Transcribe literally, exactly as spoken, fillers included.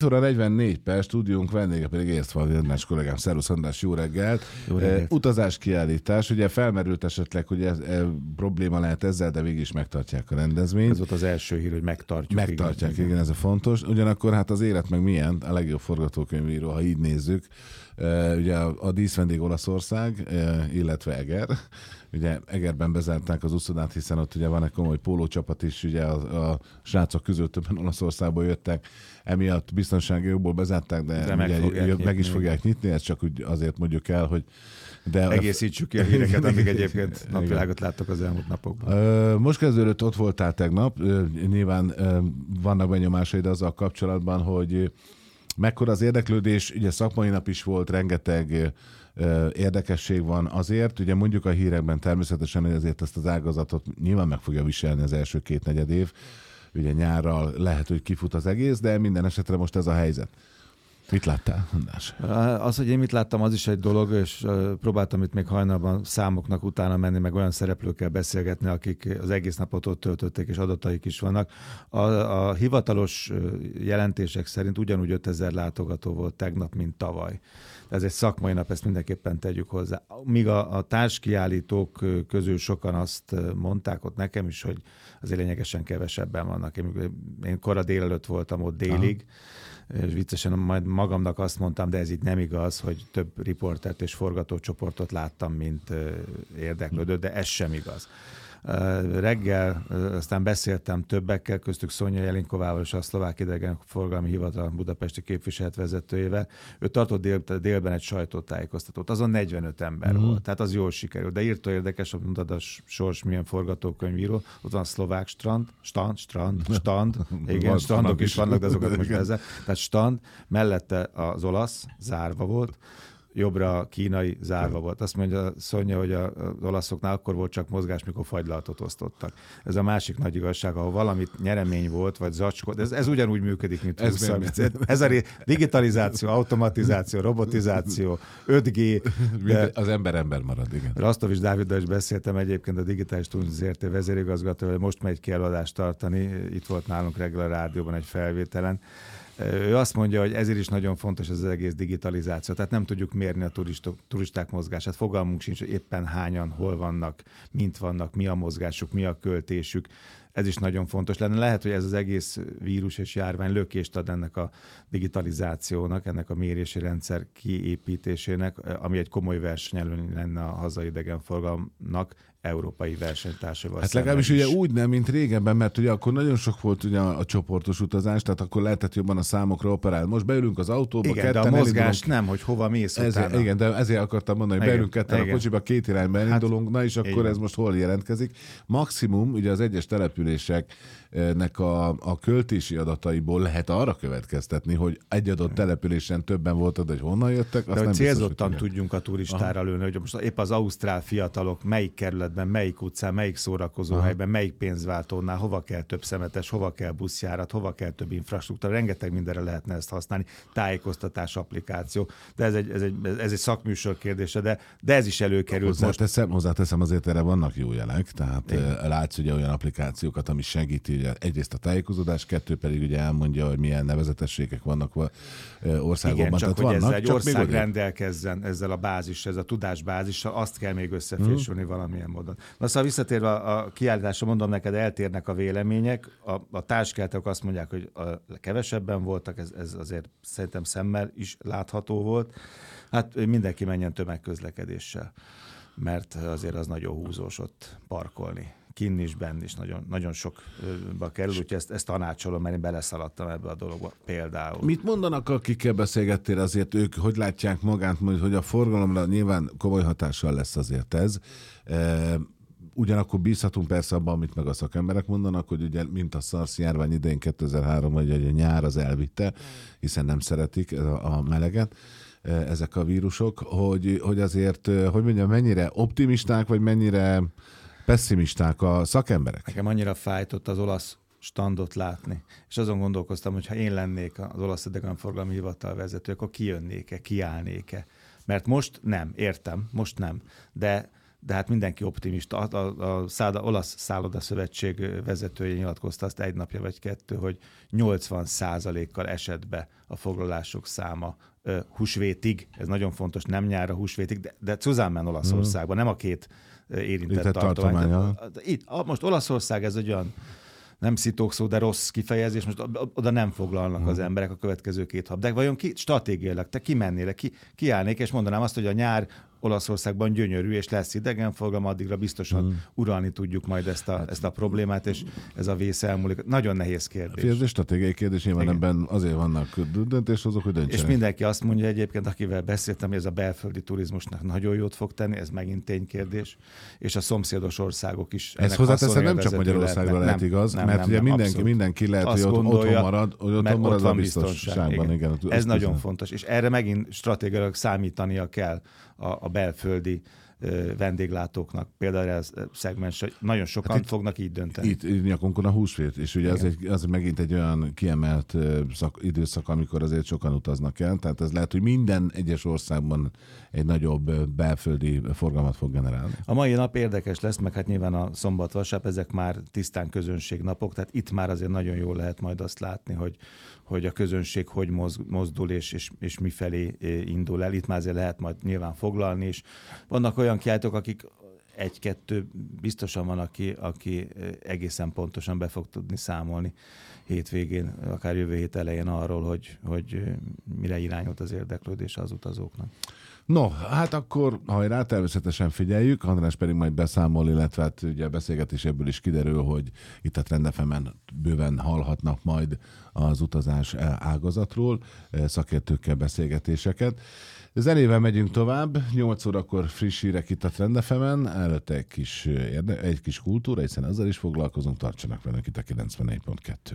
Óra negyvennégy perc, stúdiónk vendége pedig Érszfalvi András kollégám. Szervusz András, jó reggelt. Jó reggelt. Uh, utazás kiállítás, ugye felmerült esetleg, hogy ez, ez probléma lehet ezzel, de végig is megtartják a rendezvényt. Ez volt az első hír, hogy megtartjuk. Megtartják, igen, igen, ez a fontos. Ugyanakkor hát az élet meg milyen, a legjobb forgatókönyvíró, ha így nézzük. Uh, ugye a, a díszvendég Olaszország, uh, illetve Eger. Ugye Egerben bezárták az uszodát, hiszen ott ugye van egy komoly pólócsapat is, ugye a, a srácok közül többen Olaszországból jöttek, emiatt biztonsági jogból bezárták, de, de meg, ugye, meg nyitni. is fogják nyitni, ezt csak úgy azért mondjuk el, hogy de egészítsük ki a híreket, amik egyébként napvilágot láttak az elmúlt napokban. Most kezdődött, ott voltál tegnap, nyilván vannak benyomásaid azzal kapcsolatban, hogy mekkora az érdeklődés, ugye szakmai nap is volt, rengeteg érdekesség van azért, ugye mondjuk a hírekben természetesen, hogy azért ezt az ágazatot nyilván meg fogja viselni az első két negyed év, ugye nyárral lehet, hogy kifut az egész, de minden esetre most ez a helyzet. Mit láttál, András? Az, hogy én mit láttam, az is egy dolog, és próbáltam itt még hajnalban számoknak utána menni, meg olyan szereplőkkel beszélgetni, akik az egész napot ott töltötték, és adataik is vannak. A, a hivatalos jelentések szerint ugyanúgy ötezer látogató volt tegnap, mint tavaly. Ez egy szakmai nap, ezt mindenképpen tegyük hozzá. Míg a, a társkiállítók közül sokan azt mondták ott nekem is, hogy azért lényegesen kevesebben vannak. Én, én kora délelőtt voltam ott délig, aha. És viccesen majd magamnak azt mondtam, de ez így nem igaz, hogy több riportert és forgatócsoportot láttam, mint érdeklődő, de ez sem igaz. Reggel aztán beszéltem többekkel, köztük Szonya Jelinkovával és a Szlovák Idegenforgalmi Hivatal budapesti képviseletvezetőjével. Ő tartott dél, délben egy sajtótájékoztatót. Azon negyvenöt ember mm. volt, tehát az jól sikerült. De írtó érdekes, hogy mondtad, a sors milyen forgatókönyvíró. Ott van szlovák strand, stand, strand, stand, igen, strandok is vannak, de azokat most ezzel. Tehát stand, mellette az olasz, zárva volt, jobbra a kínai zárva volt. Azt mondja Szonya, hogy az olaszoknál akkor volt csak mozgás, mikor fagylaltot osztottak. Ez a másik nagy igazság, ahol valamit nyeremény volt, vagy zacskó, ez, ez ugyanúgy működik, mint ez, ez a digitalizáció, automatizáció, robotizáció, öt G. De az ember ember marad, igen. Rastovics Dáviddal is beszéltem egyébként, a Digitális Turizmus zé er té vezérigazgatóval, hogy most megy ki előadást tartani. Itt volt nálunk reggel a rádióban egy felvételen. Ő azt mondja, hogy ezért is nagyon fontos ez az egész digitalizáció. Tehát nem tudjuk mérni a turistok, turisták mozgását. Fogalmunk sincs, hogy éppen hányan, hol vannak, mint vannak, mi a mozgásuk, mi a költésük. Ez is nagyon fontos lenne. Lehet, hogy ez az egész vírus és járvány lökést ad ennek a digitalizációnak, ennek a mérési rendszer kiépítésének, ami egy komoly versenyelőny lenne a hazai idegenforgalomnak, európai versenytársaival. Hát legalábbis ugye úgy nem, mint régebben, mert ugye akkor nagyon sok volt ugye a, a csoportos utazás, tehát akkor lehetett jobban a számokra operálni. Most beülünk az autóba, igen, ketten, de a mozgás elindulunk. Nem, hogy hova mész ezért, utána. Igen, de ezért akartam mondani, hogy beülünk ketten igen. a kocsiba, két irányba elindulunk, hát, na és akkor ez most hol jelentkezik. Maximum ugye az egyes településeknek a, a költési adataiból lehet arra következtetni, hogy egy adott településen többen voltad, hogy honnan jöttek. De hogy célzottan biztos, tudjunk a turistára lőni, hogy most épp az ausztrál fiatalok melyik kerületben, melyik utcán, melyik szórakozó Aha. helyben, melyik pénzváltónál, hova kell több szemetes, hova kell buszjárat, hova kell több infrastruktúra, rengeteg mindenre lehetne ezt használni, tájékoztatás, applikáció, de ez egy, ez egy, ez egy szakműsor kérdése, de, de ez is előkerült most. Teszem, hozzáteszem, azért erre vannak jó jelek, tehát Igen. látsz ugye olyan applikációkat, ami segíti ugye egyrészt a tájékozódás, kettő pedig ugye elmondja, hogy milyen nevezetességek vannak országokban. Igen, csak tehát hogy vannak, ezzel egy csak ország rendelkezzen ezzel a bázissal, ez a tudásbázissal, azt kell még összefésülni hmm. valamilyen módon. Na szóval visszatérve a, a kiállításra, mondom neked, eltérnek a vélemények. A, a társkeltek azt mondják, hogy a kevesebben voltak, ez, ez azért szerintem szemmel is látható volt. Hát mindenki menjen tömegközlekedéssel, mert azért az nagyon húzós ott parkolni. Kinn is, benn is nagyon, nagyon sokba kerül, úgyhogy ezt, ezt tanácsolom, mert én beleszaladtam ebbe a dologba például. Mit mondanak, akikkel beszélgettél azért, ők hogy látják magát, hogy a forgalomra nyilván komoly hatással lesz azért ez. E, ugyanakkor bízhatunk persze abban, amit meg a szakemberek mondanak, hogy ugye mint a SARS járvány idején kétezer-három, vagy a nyár az elvitte, hiszen nem szeretik a, a meleget ezek a vírusok, hogy, hogy azért, hogy mondjam, mennyire optimisták, vagy mennyire pessimisták a szakemberek? Nekem annyira fájtott az olasz standot látni, és azon gondolkoztam, hogy ha én lennék az olasz idegenforgalmi hivatal vezető, akkor kijönnék-e, kiállnék-e. Mert most nem, értem, most nem, de de hát mindenki optimista. A, a, a száda, olasz szállodaszövetség vezetője nyilatkozta azt egy napja vagy kettő, hogy nyolcvan százalékkal esett be a foglalások száma uh, húsvétig. Ez nagyon fontos, nem nyára húsvétig, de, de Zusammen Olaszországban, nem a két érintett tartomány. Itt, most Olaszország ez egy olyan nem szitókszó, de rossz kifejezés, most oda nem foglalnak az emberek a következő két hab. De vajon ki, stratégiailag te kimennél, ki, kiállnék, és mondanám azt, hogy a nyár Olaszországban gyönyörű, és lesz idegenforgalom, addigra biztosan mm. uralni tudjuk majd ezt a, ezt a problémát, és ez a vész elmúlik. Nagyon nehéz kérdés. Ez egy stratégiai kérdés, nyilván ebben azért vannak döntéshozók, hogy döntsenek. És mindenki azt mondja egyébként, akivel beszéltem, hogy ez a belföldi turizmusnak nagyon jót fog tenni, ez megint ténykérdés, és a szomszédos országok is. Ez hozzáteszem, nem csak Magyarországra lehet nem, igaz, nem, mert nem, ugye nem, mindenki, abszolút. mindenki lehet, azt hogy ott gondolja, otthon marad, hogy otthon marad a biztonságban. Igen. Igen, ez nagyon fontos, és erre megint stratégiailag számítania kell a, a belföldi ö, vendéglátóknak. Például ez szegmens, nagyon sokan hát itt, fognak így dönteni. Itt, itt nyakunkon a húsvét, és ugye az, egy, az megint egy olyan kiemelt szak, időszak, amikor azért sokan utaznak el, tehát ez lehet, hogy minden egyes országban egy nagyobb belföldi forgalmat fog generálni. A mai nap érdekes lesz, meg hát nyilván a szombat-vasárnap, ezek már tisztán közönségnapok, tehát itt már azért nagyon jól lehet majd azt látni, hogy hogy a közönség hogy mozdul és, és, és mifelé indul el. Itt már azért lehet majd nyilván foglalni, és vannak olyan kiállítók, akik egy-kettő biztosan van, aki, aki egészen pontosan be fog tudni számolni hétvégén, akár jövő hét elején arról, hogy, hogy mire irányult az érdeklődés az utazóknak. No, hát akkor hajrá, természetesen figyeljük, András pedig majd beszámol, illetve hát ugye a beszélgetéséből is kiderül, hogy itt a Trend ef emen bőven hallhatnak majd az utazás ágazatról, szakértőkkel beszélgetéseket. Zenével megyünk tovább, nyolc órakor friss hírek itt a Trend ef emen, előtte egy kis, egy kis kultúra, hiszen ezzel is foglalkozunk, tartsanak velünk itt a kilencvennégy pont kettő.